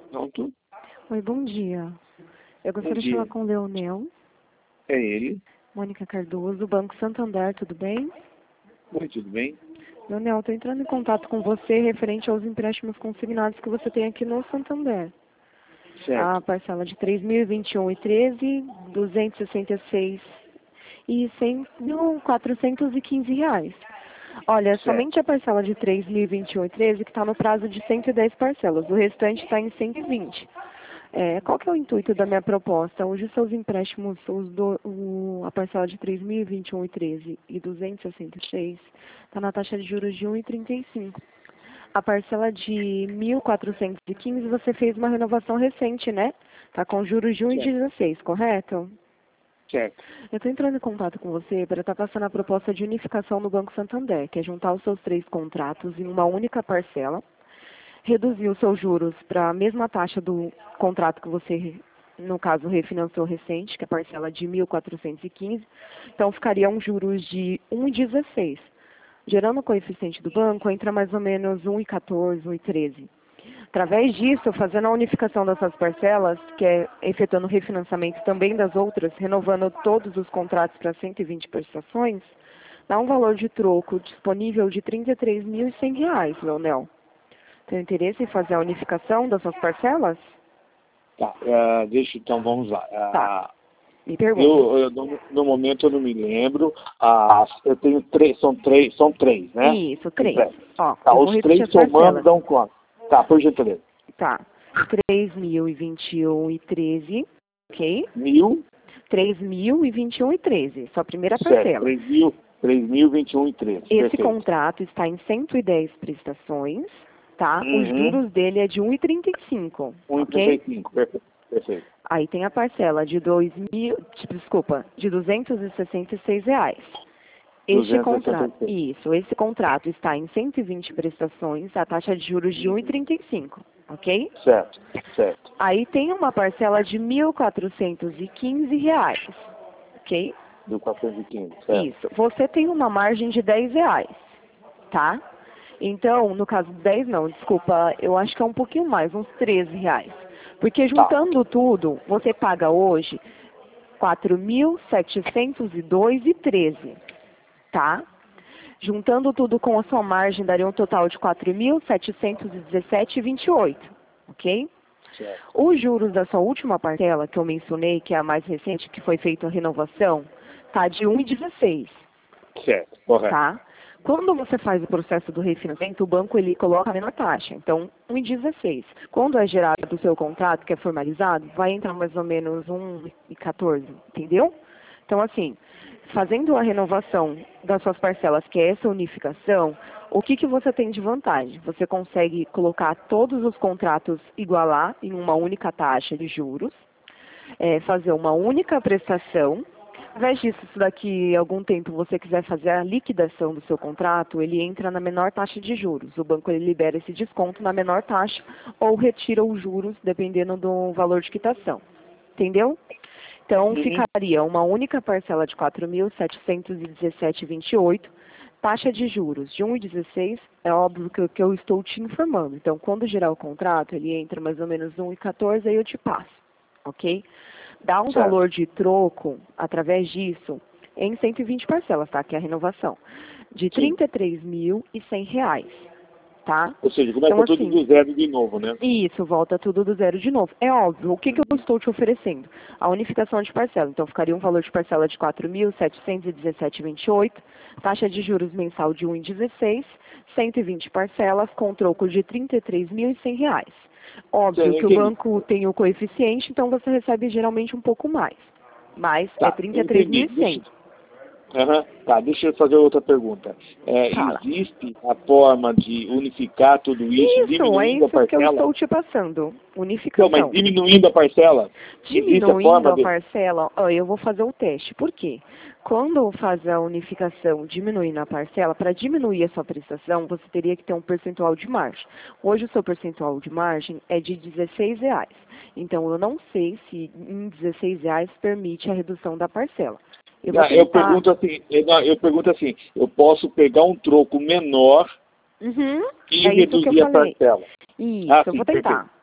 Pronto. Oi, bom dia. Eu Bom gostaria de dia. falar com o Leonel. É ele. Mônica Cardoso, Banco Santander, tudo bem? Oi, tudo bem? Leonel, estou entrando em contato com você referente aos empréstimos consignados que você tem aqui no Santander. A Certo. parcela de 3.021,13, 266 e 100.415 reais. Olha, Certo. somente a parcela de 3.021,13 que está no prazo de 110 parcelas. O restante está em 120. Qual que é o intuito da minha proposta? Hoje os seus empréstimos, a parcela de 3.021,13 e 266 está na taxa de juros de 1,35. A parcela de 1.415 você fez uma renovação recente, né? Está com juros de 1,16, correto? Certo. Eu estou entrando em contato com você para estar passando a proposta de unificação no Banco Santander, que é juntar os seus 3 contratos em uma única parcela, reduzir os seus juros para a mesma taxa do contrato que você, no caso, refinanciou recente, que é a parcela de 1.415, então ficaria um juros de 1,16. Gerando o coeficiente do banco, entra mais ou menos 1,14, 1,13. Através disso, fazendo a unificação dessas parcelas, que é efetuando o refinanciamento também das outras, renovando todos os contratos para 120 prestações, dá um valor de troco disponível de R$ 33.100, Leonel. Tem interesse em fazer a unificação dessas parcelas? Tá. Então, vamos lá. Tá. Me pergunta. No momento eu não me lembro. Eu tenho três, são três, né? Isso, 3. Ó, Tá, eu vou os repetir 3 as somando parcelas. dão quanto? Tá, por gentileza. Tá. 3.021,13, ok? 1.000, 3.021,13, sua primeira certo. parcela. 3.021,13. Esse Perfeito. contrato está em 110 prestações, tá? Os juros dele é de 1,35, ok? 1,35. Perfeito. Aí tem a parcela de de R$ 266 reais. Esse contrato, 266. esse contrato está em 120 prestações, a taxa de juros de 1,35, ok? Certo. Aí tem uma parcela de R$ 1.415 reais, ok? 1.415, certo. Isso. Você tem uma margem de R$ 10, tá? Então, no caso, 10 não, desculpa, eu acho que é um pouquinho mais, uns R$ 13 reais. Porque juntando tudo, você paga hoje R$ 4.702,13, tá? Juntando tudo com a sua margem, daria um total de R$ 4.717,28, ok? Certo. Os juros da sua última parcela, que eu mencionei, que é a mais recente, que foi feita a renovação, tá de 1,16, Certo, correto. tá? Quando você faz o processo do refinanciamento, o banco ele coloca a menor taxa, então 1,16. Quando é gerado o seu contrato, que é formalizado, vai entrar mais ou menos 1,14, entendeu? Então, assim, fazendo a renovação das suas parcelas, que é essa unificação, o que você tem de vantagem? Você consegue colocar todos os contratos igualar em uma única taxa de juros, fazer uma única prestação. Ao invés disso, se daqui a algum tempo você quiser fazer a liquidação do seu contrato, ele entra na menor taxa de juros. O banco ele libera esse desconto na menor taxa ou retira os juros, dependendo do valor de quitação. Entendeu? Então, ficaria uma única parcela de R$ 4.717,28, taxa de juros de 1,16, é óbvio que eu estou te informando. Então, quando gerar o contrato, ele entra mais ou menos 1,14, aí eu te passo, ok? Dá um valor de troco, através disso, em 120 parcelas, tá? Que é a renovação, de R$ 33.100, tá? Ou seja, começa Então, tudo assim, do zero de novo, né? isso, volta tudo do zero de novo. É óbvio, o que eu estou te oferecendo? A unificação de parcela. Então, ficaria um valor de parcela de R$ 4.717,28, taxa de juros mensal de 1,16, 120 parcelas, com troco de R$ 33.100. Óbvio que o banco tem o coeficiente, então você recebe geralmente um pouco mais. Mas é 33.100. Tá, deixa eu fazer outra pergunta. Fala. Existe a forma de unificar tudo isso, diminuindo a É isso que eu parcela? estou te passando. Unificação. Não, mas diminuindo a parcela? Diminuindo a parcela, eu vou fazer o teste. Por quê? Quando faz a unificação diminuindo a parcela, para diminuir a sua prestação, você teria que ter um percentual de margem. Hoje o seu percentual de margem é de R$ 16. Então, eu não sei se em R$ 16 permite a redução da parcela. Eu pergunto assim, eu posso pegar um troco menor e reduzir a parcela? Isso, eu vou tentar.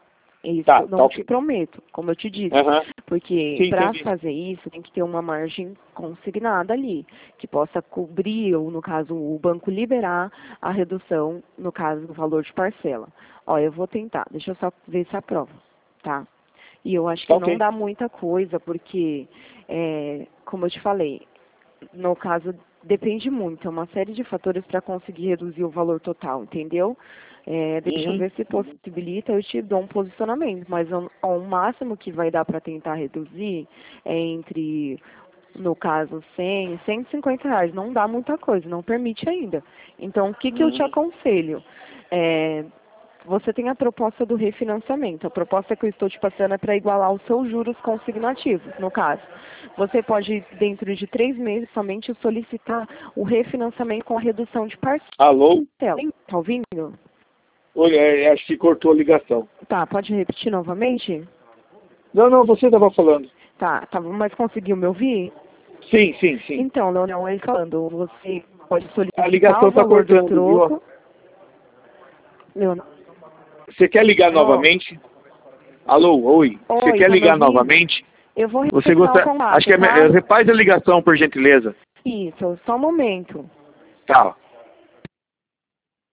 Isso Tá, eu não tá te ok. prometo, como eu te disse. Aham. Porque Sim, para entendi. fazer isso tem que ter uma margem consignada ali, que possa cobrir, ou no caso o banco liberar a redução, no caso do valor de parcela. Ó, eu vou tentar, deixa eu só ver se aprova, tá? E eu acho Tá que não ok. dá muita coisa, porque, como eu te falei, no caso, depende muito, é uma série de fatores para conseguir reduzir o valor total, entendeu? Deixa eu Uhum. ver se possibilita, eu te dou um posicionamento, mas o máximo que vai dar para tentar reduzir é entre, no caso, 100, 150 reais. Não dá muita coisa, não permite ainda. Então, o que que eu te Uhum. aconselho? Você tem a proposta do refinanciamento. A proposta que eu estou te passando é para igualar os seus juros consignativos, no caso. Você pode, dentro de 3 meses, somente solicitar o refinanciamento com a redução de parcela. Alô? Tá ouvindo? Oi, acho que cortou a ligação. Tá, pode repetir novamente? Não, você estava falando. Tá, mas conseguiu me ouvir? Sim, sim, sim. Então, Leonel, ele falando, você pode A solicitar ligação o está valor do cortando, viu? troco. Leonel, Você quer ligar novamente? Alô, oi. Você oi, quer tá me ligar ouvindo? novamente? Eu vou Você retornar o gosta... Acho contato, que tá? repaz a ligação, por gentileza. Isso, só um momento. Tá.